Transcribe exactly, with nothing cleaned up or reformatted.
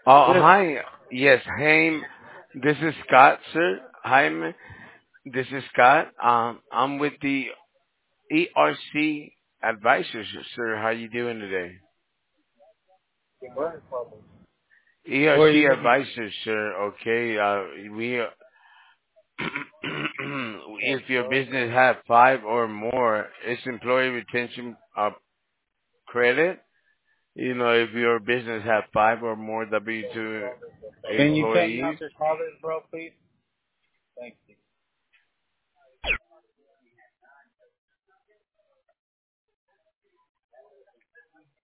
Oh, Yes. hi. Yes, Haim. This is Scott, sir. Haim. This is Scott. Um, I'm with the E R C Advisors, sir. How you doing today? What are E R C you looking? Advisors, sir. Okay. Uh, we. If your business have five or more, it's employee retention uh, credit. You know, if your business have five or more W two Can you take me out employees. this harvest, bro, please? Thanks.